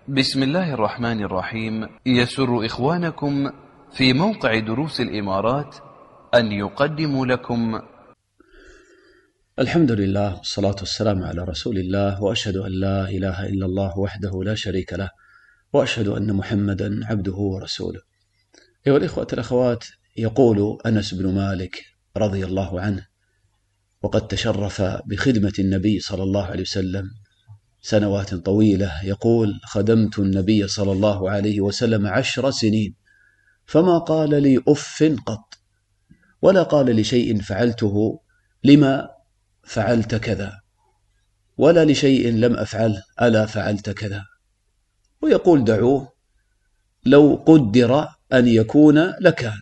بسم الله الرحمن الرحيم. يسر إخوانكم في موقع دروس الإمارات أن يقدموا لكم الحمد لله والصلاة والسلام على رسول الله، وأشهد أن لا إله إلا الله وحده لا شريك له، وأشهد أن محمدا عبده ورسوله. أيها الإخوة الأخوات، يقول أنس بن مالك رضي الله عنه، وقد تشرف بخدمة النبي صلى الله عليه وسلم سنوات طويلة، يقول: خدمت النبي صلى الله عليه وسلم 10 سنين، فما قال لي أف قط، ولا قال لشيء فعلته لما فعلت كذا، ولا لشيء لم أفعله ألا فعلت كذا. ويقول: دعوه، لو قدر أن يكون لكان.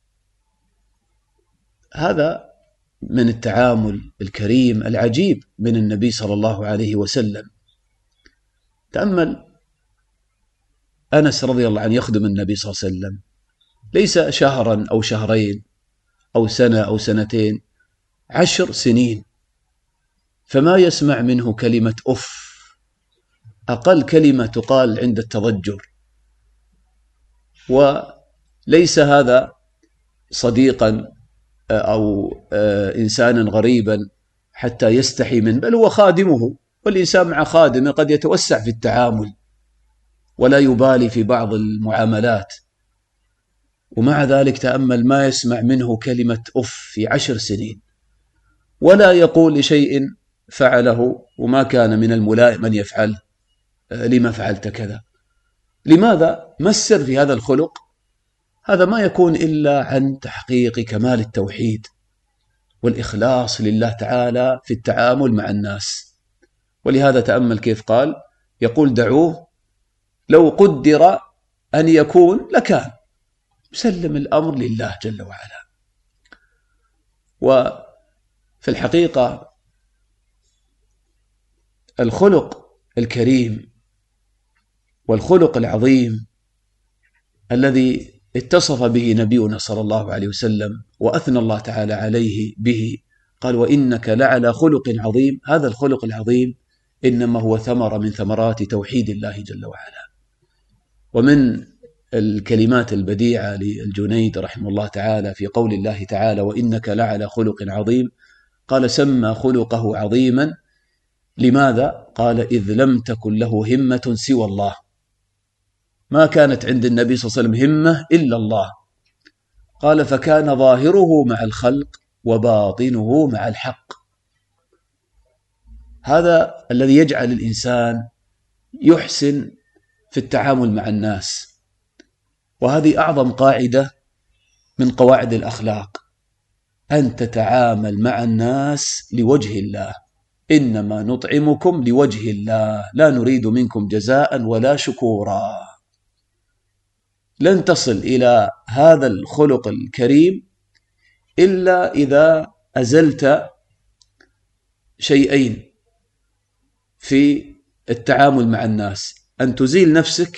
هذا من التعامل الكريم العجيب من النبي صلى الله عليه وسلم. تأمل أنس رضي الله عنه يخدم النبي صلى الله عليه وسلم ليس شهرا أو شهرين أو سنة أو سنتين، 10 سنين، فما يسمع منه كلمة أف، أقل كلمة تقال عند التضجر. وليس هذا صديقا أو إنسانا غريبا حتى يستحي منه، بل هو خادمه، والإنسان مع خادمه قد يتوسع في التعامل ولا يبالي في بعض المعاملات، ومع ذلك تأمل ما يسمع منه كلمة أف في 10 سنين، ولا يقول لشيء فعله وما كان من الملائم أن يفعل لما فعلت كذا. لماذا؟ ما السر في هذا الخلق؟ هذا ما يكون إلا عن تحقيق كمال التوحيد والإخلاص لله تعالى في التعامل مع الناس. ولهذا تأمل كيف قال، يقول: دعوه، لو قدر أن يكون لكان، سلم الأمر لله جل وعلا. وفي الحقيقة الخلق الكريم والخلق العظيم الذي اتصف به نبينا صلى الله عليه وسلم وأثنى الله تعالى عليه به، قال: وإنك لعلى خلق عظيم. هذا الخلق العظيم إنما هو ثمرة من ثمرات توحيد الله جل وعلا. ومن الكلمات البديعة للجنيد رحمه الله تعالى في قول الله تعالى: وإنك لعلى خلق عظيم، قال: سمى خلقه عظيما. لماذا؟ قال: إذ لم تكن له همة سوى الله. ما كانت عند النبي صلى الله عليه وسلم همة إلا الله. قال: فكان ظاهره مع الخلق وباطنه مع الحق. هذا الذي يجعل الإنسان يحسن في التعامل مع الناس. وهذه أعظم قاعدة من قواعد الأخلاق، أن تتعامل مع الناس لوجه الله. إنما نطعمكم لوجه الله لا نريد منكم جزاء ولا شكورا. لن تصل إلى هذا الخلق الكريم إلا إذا أزلت شيئين في التعامل مع الناس: أن تزيل نفسك،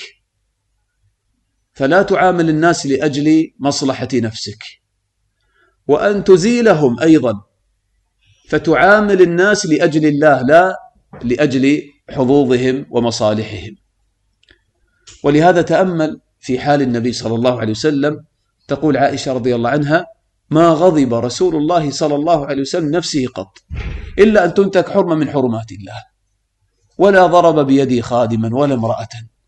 فلا تعامل الناس لأجل مصلحة نفسك، وأن تزيلهم أيضا فتعامل الناس لأجل الله لا لأجل حظوظهم ومصالحهم. ولهذا تأمل في حال النبي صلى الله عليه وسلم، تقول عائشة رضي الله عنها: ما غضب رسول الله صلى الله عليه وسلم نفسه قط إلا أن تنتهك حرمة من حرمات الله، ولا ضرب بيده خادما ولا امرأة.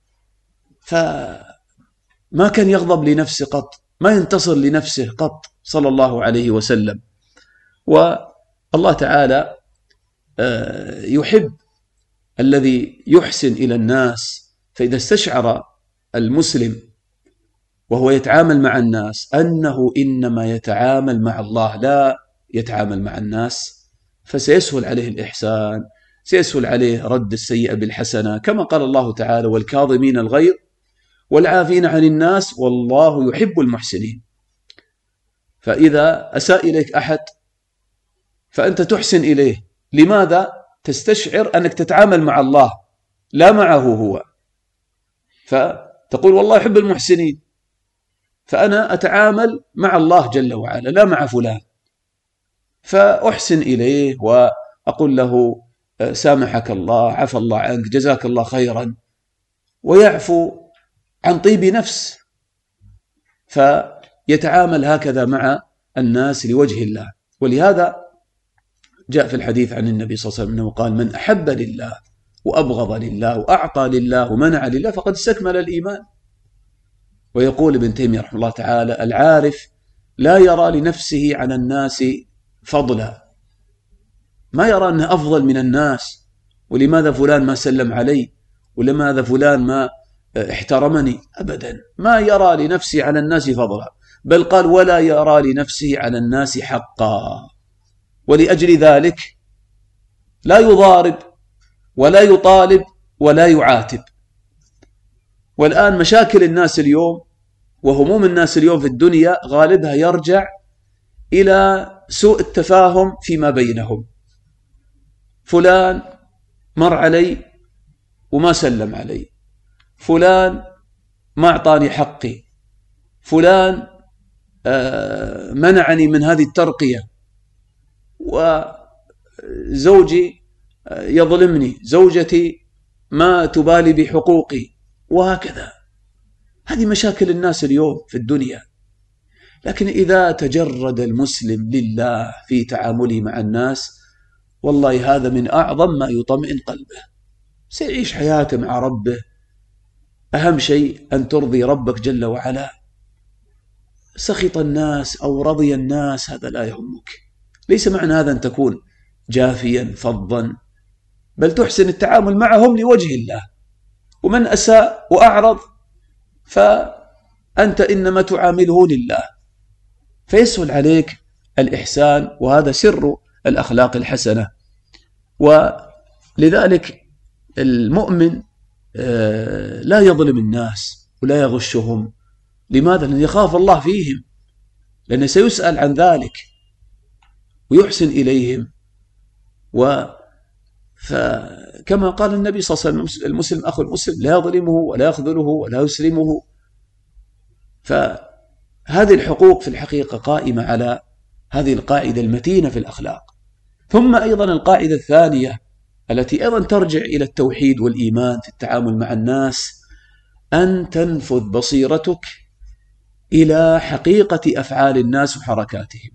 فما كان يغضب لنفسه قط، ما ينتصر لنفسه قط صلى الله عليه وسلم. والله تعالى يحب الذي يحسن إلى الناس. فإذا استشعر المسلم وهو يتعامل مع الناس أنه إنما يتعامل مع الله لا يتعامل مع الناس، فسيسهل عليه الإحسان، سيسهل عليه رد السيئة بالحسنة، كما قال الله تعالى: والكاظمين الغيظ والعافين عن الناس والله يحب المحسنين. فإذا أساء إليك أحد فأنت تحسن إليه. لماذا؟ تستشعر أنك تتعامل مع الله لا معه هو، فتقول: والله يحب المحسنين، فأنا أتعامل مع الله جل وعلا لا مع فلان، فأحسن إليه وأقول له: سامحك الله، عفى الله عنك، جزاك الله خيرا. ويعفو عن طيب نفس، فيتعامل هكذا مع الناس لوجه الله. ولهذا جاء في الحديث عن النبي صلى الله عليه وسلم أنه قال: من أحب لله وأبغض لله وأعطى لله ومنع لله فقد استكمل الإيمان. ويقول ابن تيمية رحمه الله تعالى: العارف لا يرى لنفسه على الناس فضلا، ما يرى أنه أفضل من الناس، ولماذا فلان ما سلم علي، ولماذا فلان ما احترمني، أبدا ما يرى لنفسه على الناس فضلا، بل قال: ولا يرى لنفسه على الناس حقا. ولأجل ذلك لا يضارب ولا يطالب ولا يعاتب. والآن مشاكل الناس اليوم وهموم الناس اليوم في الدنيا غالبها يرجع إلى سوء التفاهم فيما بينهم. فلان مر علي وما سلم علي، فلان ما أعطاني حقي، فلان منعني من هذه الترقية، وزوجي يظلمني، زوجتي ما تبالي بحقوقي، وهكذا. هذه مشاكل الناس اليوم في الدنيا. لكن إذا تجرد المسلم لله في تعامله مع الناس، والله هذا من أعظم ما يطمئن قلبه، سيعيش حياته مع ربه. أهم شيء أن ترضي ربك جل وعلا. سخط الناس أو رضي الناس هذا لا يهمك، ليس معنى هذا أن تكون جافيا فظا، بل تحسن التعامل معهم لوجه الله. ومن أساء وأعرض فأنت إنما تعامله لله، فيسهل عليك الإحسان، وهذا سر الأخلاق الحسنة. ولذلك المؤمن لا يظلم الناس ولا يغشهم. لماذا؟ لأن يخاف الله فيهم، لأنه سيسأل عن ذلك، ويحسن إليهم. فكما قال النبي صلى الله عليه وسلم: المسلم أخو المسلم لا يظلمه ولا يخذله ولا يسلمه. فهذه الحقوق في الحقيقة قائمة على هذه القاعدة المتينة في الأخلاق. ثم أيضا القاعدة الثانية التي أيضا ترجع إلى التوحيد والإيمان في التعامل مع الناس: أن تنفذ بصيرتك إلى حقيقة أفعال الناس وحركاتهم.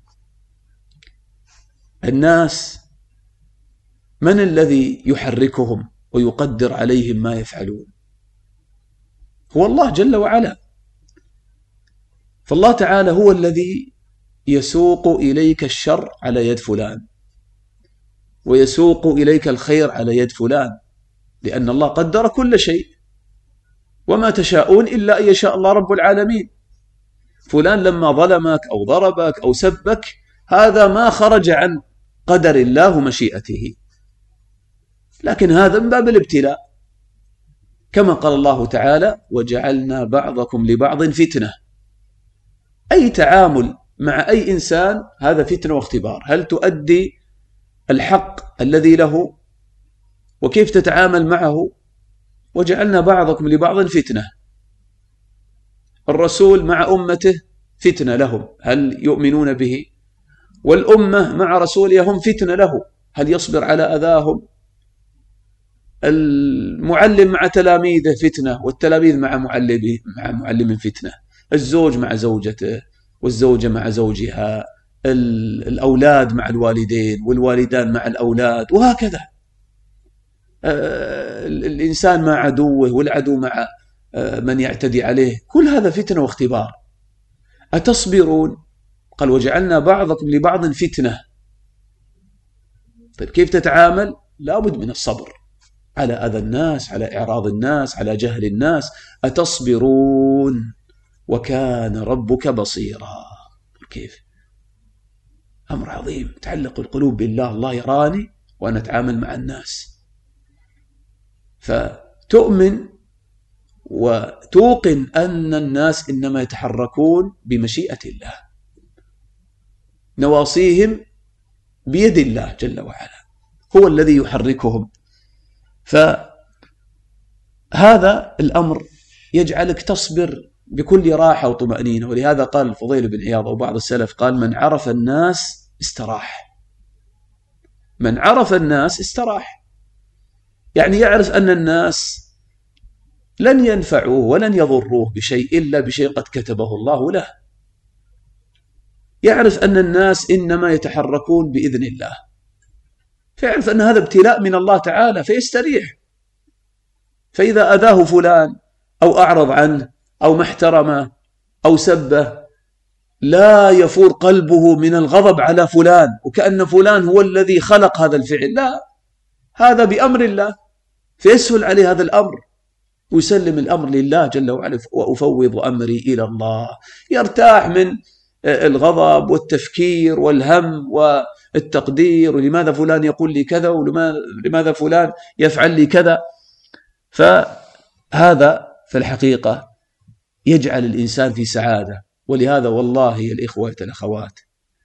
الناس من الذي يحركهم ويقدر عليهم ما يفعلون؟ هو الله جل وعلا. فالله تعالى هو الذي يسوق إليك الشر على يد فلان، ويسوق إليك الخير على يد فلان، لأن الله قدر كل شيء، وما تشاءون إلا أن يشاء الله رب العالمين. فلان لما ظلمك أو ضربك أو سبك، هذا ما خرج عن قدر الله ومشيئته، لكن هذا من باب الابتلاء، كما قال الله تعالى: وجعلنا بعضكم لبعض فتنة. أي تعامل مع أي إنسان هذا فتنة واختبار، هل تؤدي الحق الذي له، وكيف تتعامل معه. وجعلنا بعضكم لبعض فتنة. الرسول مع أمته فتنة لهم، هل يؤمنون به؟ والأمة مع رسولها هم فتنة له، هل يصبر على أذاهم؟ المعلم مع تلاميذه فتنة، والتلاميذ مع معلم فتنة. الزوج مع زوجته، والزوجة مع زوجها، الأولاد مع الوالدين، والوالدان مع الأولاد، وهكذا. الإنسان مع عدوه، والعدو مع من يعتدي عليه. كل هذا فتنة واختبار. أتصبرون؟ قال: وجعلنا بعضكم لبعض فتنة. طيب كيف تتعامل؟ لابد من الصبر على أذى الناس، على إعراض الناس، على جهل الناس. أتصبرون وكان ربك بصيرا. كيف؟ أمر عظيم، تعلق القلوب بالله. الله يراني وأنا أتعامل مع الناس. فتؤمن وتوقن أن الناس إنما يتحركون بمشيئة الله، نواصيهم بيد الله جل وعلا، هو الذي يحركهم. فهذا الأمر يجعلك تصبر بكل راحة وطمأنينة. ولهذا قال الفضيل بن عياض أو بعض السلف، قال: من عرف الناس استراح. من عرف الناس استراح، يعني يعرف أن الناس لن ينفعوه ولن يضروه بشيء إلا بشيء قد كتبه الله له. يعرف أن الناس إنما يتحركون بإذن الله، فيعرف أن هذا ابتلاء من الله تعالى فيستريح. فإذا أذاه فلان أو أعرض عنه أو ما احترمه أو سبه لا يفور قلبه من الغضب على فلان وكأن فلان هو الذي خلق هذا الفعل، لا، هذا بأمر الله، فيسهل عليه هذا الأمر ويسلم الأمر لله جل وعلا، وأفوض أمري إلى الله. يرتاح من الغضب والتفكير والهم والتقدير، ولماذا فلان يقول لي كذا ولماذا فلان يفعل لي كذا. فهذا في الحقيقة يجعل الإنسان في سعادة. ولهذا والله يا الإخوة والأخوات،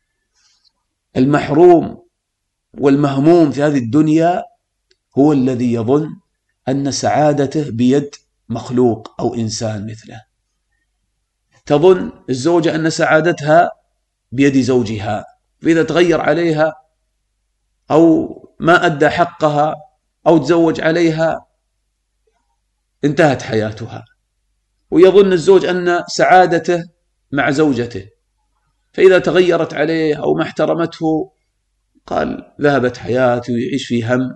المحروم والمهموم في هذه الدنيا هو الذي يظن أن سعادته بيد مخلوق أو إنسان مثله. تظن الزوجة أن سعادتها بيد زوجها، فإذا تغير عليها أو ما أدى حقها أو تزوج عليها انتهت حياتها. ويظن الزوج أن سعادته مع زوجته، فإذا تغيرت عليه أو ما احترمته قال ذهبت حياته ويعيش في هم.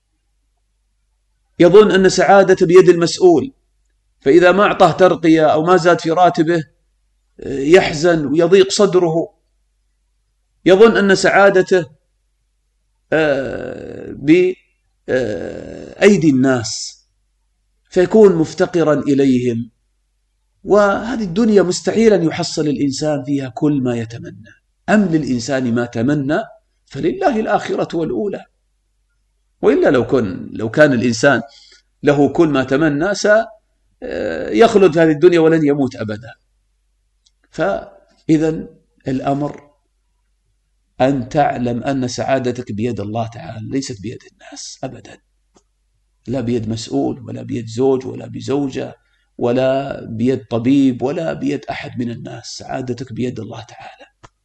يظن أن سعادته بيد المسؤول، فإذا ما أعطاه ترقية أو ما زاد في راتبه يحزن ويضيق صدره. يظن أن سعادته بأيدي الناس فيكون مفتقرا إليهم. وهذه الدنيا مستحيل أن يحصل الإنسان فيها كل ما يتمنى. أم للإنسان ما تمنى فلله الآخرة والأولى. وإلا لو كان الإنسان له كل ما تمنى سيخلد في هذه الدنيا ولن يموت أبدا. فإذا الأمر أن تعلم أن سعادتك بيد الله تعالى، ليست بيد الناس أبدا، لا بيد مسؤول ولا بيد زوج ولا بزوجة ولا بيد طبيب ولا بيد أحد من الناس. سعادتك بيد الله تعالى.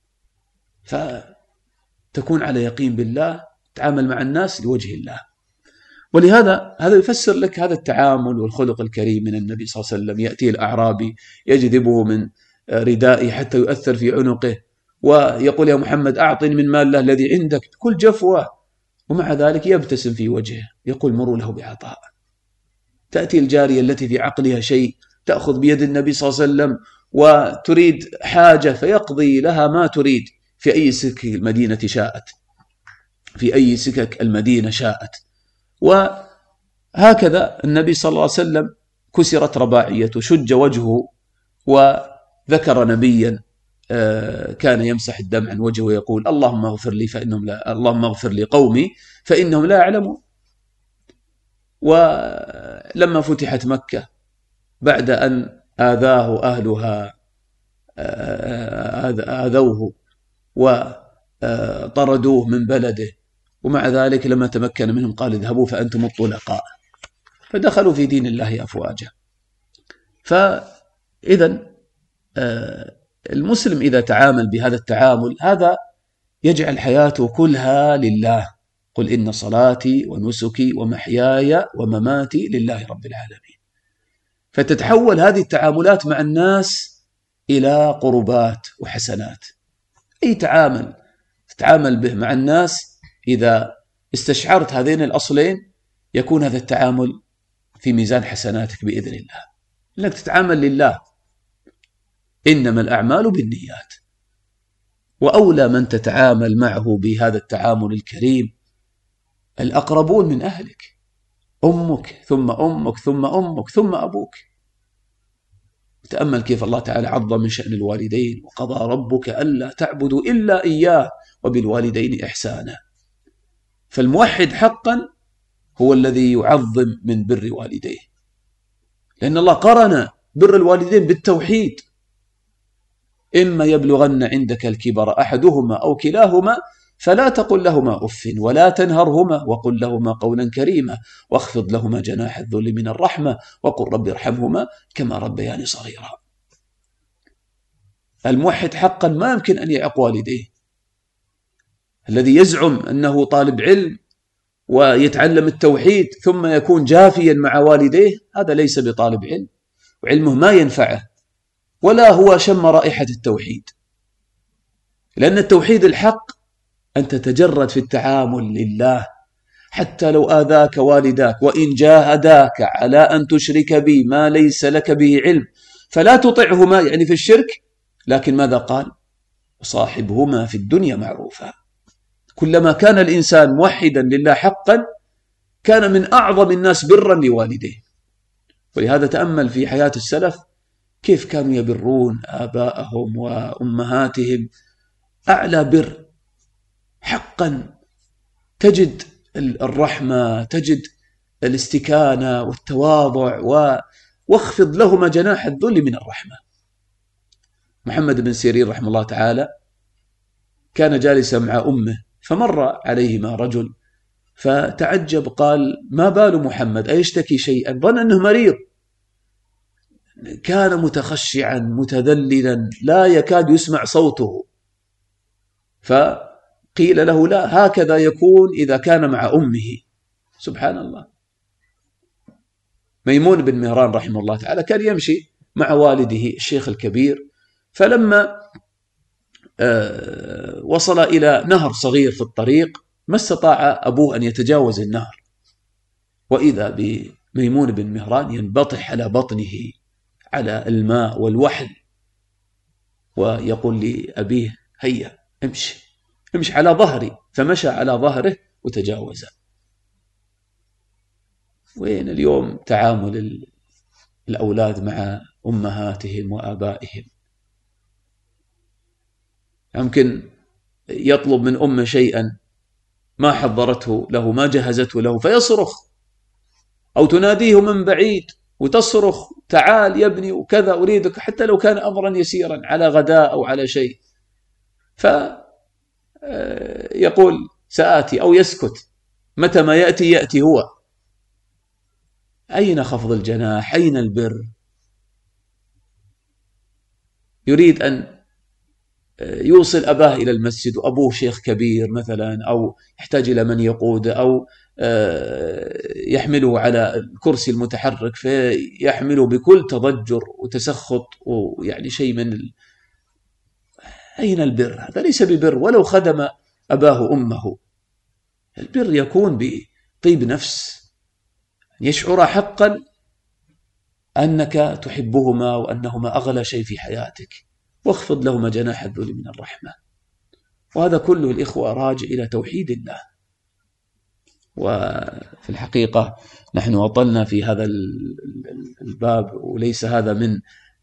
فتكون على يقين بالله، تعامل مع الناس لوجه الله. ولهذا هذا يفسر لك هذا التعامل والخلق الكريم من النبي صلى الله عليه وسلم. يأتي الأعرابي يجذبه من ردائه حتى يؤثر في عنقه ويقول يا محمد أعطني من مال الله الذي عندك بكل جفوة، ومع ذلك يبتسم في وجهه يقول مروا له بعطاء. تأتي الجارية التي في عقلها شيء تأخذ بيد النبي صلى الله عليه وسلم وتريد حاجة فيقضي لها ما تريد في أي سكك المدينة شاءت، في أي سكك المدينة شاءت. وهكذا النبي صلى الله عليه وسلم كسرت رباعيته، شج وجهه، وذكر نبيا كان يمسح الدم عن وجهه ويقول اللهم اغفر لي اللهم اغفر لي قومي فإنهم لا يعلمون. ولما فتحت مكة بعد أن آذاه أهلها آذوه وطردوه من بلده، ومع ذلك لما تمكن منهم قال اذهبوا فأنتم الطلقاء، فدخلوا في دين الله أفواجا. فإذا المسلم إذا تعامل بهذا التعامل هذا يجعل حياته كلها لله. قل إن صلاتي ونسكي ومحياي ومماتي لله رب العالمين. فتتحول هذه التعاملات مع الناس إلى قربات وحسنات. أي تتعامل به مع الناس إذا استشعرت هذين الأصلين يكون هذا التعامل في ميزان حسناتك بإذن الله، لأنك تتعامل لله. إنما الأعمال بالنيات. وأولى من تتعامل معه بهذا التعامل الكريم الأقربون من أهلك، أمك ثم أمك ثم أمك ثم أبوك. تأمل كيف الله تعالى عظم من شأن الوالدين، وقضى ربك ألا تعبدوا إلا إياه وبالوالدين إحسانا. فالموحد حقا هو الذي يعظم من بر والديه، لأن الله قرن بر الوالدين بالتوحيد. إما يبلغن عندك الكبر أحدهما أو كلاهما فلا تقل لهما أف ولا تنهرهما وقل لهما قولا كريما واخفض لهما جناح الذل من الرحمة وقل رب ارحمهما كما ربياني صغيرا. الموحد حقا ما يمكن أن يعق والديه. الذي يزعم أنه طالب علم ويتعلم التوحيد ثم يكون جافيا مع والديه، هذا ليس بطالب علم، وعلمه ما ينفعه ولا هو شم رائحة التوحيد. لأن التوحيد الحق أن تتجرد في التعامل لله، حتى لو آذاك والداك وإن جاهداك على أن تشرك بي ما ليس لك به علم فلا تطعهما، يعني في الشرك، لكن ماذا قال؟ وصاحبهما في الدنيا معروفا. كلما كان الإنسان موحدا لله حقا كان من أعظم الناس برا لوالديه. ولهذا تأمل في حياة السلف كيف كانوا يبرون آباءهم وأمهاتهم أعلى بر حقا. تجد الرحمة، تجد الاستكانة والتواضع، واخفض لهما جناح الذل من الرحمة. محمد بن سيرين رحمه الله تعالى كان جالسا مع أمه فمر عليهما رجل فتعجب، قال: ما بال محمد أيشتكي شيئا؟ ظن أنه مريض، كان متخشعا متذللا لا يكاد يسمع صوته. فقيل له: لا، هكذا يكون إذا كان مع أمه. سبحان الله. ميمون بن مهران رحمه الله تعالى كان يمشي مع والده الشيخ الكبير، فلما وصل إلى نهر صغير في الطريق ما استطاع أبوه أن يتجاوز النهر، وإذا بميمون بن مهران ينبطح على بطنه على الماء والوحل، ويقول لأبيه: هيا امشي على ظهري، فمشى على ظهره وتجاوز. وين اليوم تعامل الأولاد مع أمهاتهم وآبائهم؟ يمكن يطلب من أمه شيئا ما حضرته له، ما جهزته له، فيصرخ، أو تناديه من بعيد وتصرخ: تعال يا ابني وكذا أريدك، حتى لو كان أمرا يسيرا على غداء أو على شيء، فيقول: سآتي، أو يسكت، متى ما يأتي هو. أين خفض الجناح؟ أين البر؟ يريد أن يوصل أباه إلى المسجد وأبوه شيخ كبير مثلا، أو يحتاج إلى من يقود، أو يحمله على الكرسي المتحرك فيحمله بكل تضجر وتسخط، ويعني شيء من أين البر؟ هذا ليس ببر ولو خدم أباه أمه. البر يكون بطيب نفس، يشعر حقا أنك تحبهما وأنهما أغلى شيء في حياتك، واخفض لهما جناح الذل من الرحمة. وهذا كله الإخوة راجع إلى توحيد الله. وفي الحقيقة نحن أطلنا في هذا الباب، وليس هذا من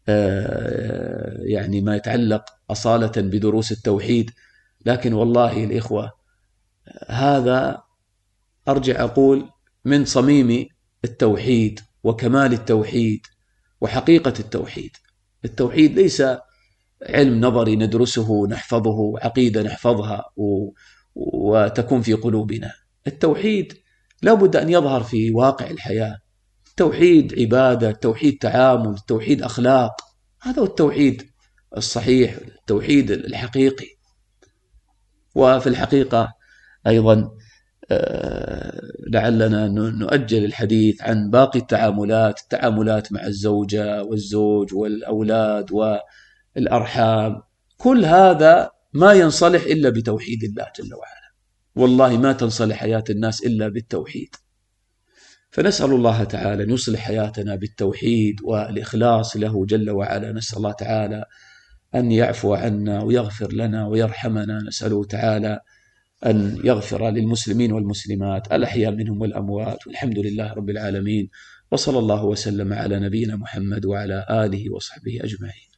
يعني ما يتعلق أصالة بدروس التوحيد، لكن والله الإخوة هذا أرجع أقول من صميم التوحيد وكمال التوحيد وحقيقة التوحيد. التوحيد ليس علم نظري ندرسه نحفظه، عقيدة نحفظها وتكون في قلوبنا. التوحيد لا بد أن يظهر في واقع الحياة. التوحيد عبادة، التوحيد تعامل، التوحيد أخلاق. هذا هو التوحيد الصحيح، التوحيد الحقيقي. وفي الحقيقة أيضا لعلنا نؤجل الحديث عن باقي التعاملات مع الزوجة والزوج والأولاد والأرحام. كل هذا ما ينصلح إلا بتوحيد الله جل وعلا. والله ما تنصلح حياة الناس إلا بالتوحيد. فنسأل الله تعالى أن يصلح حياتنا بالتوحيد والإخلاص له جل وعلا. نسأل الله تعالى أن يعفو عنا ويغفر لنا ويرحمنا. نسأله تعالى أن يغفر للمسلمين والمسلمات الأحياء منهم والأموات، والحمد لله رب العالمين، وصلى الله وسلم على نبينا محمد وعلى آله وصحبه أجمعين.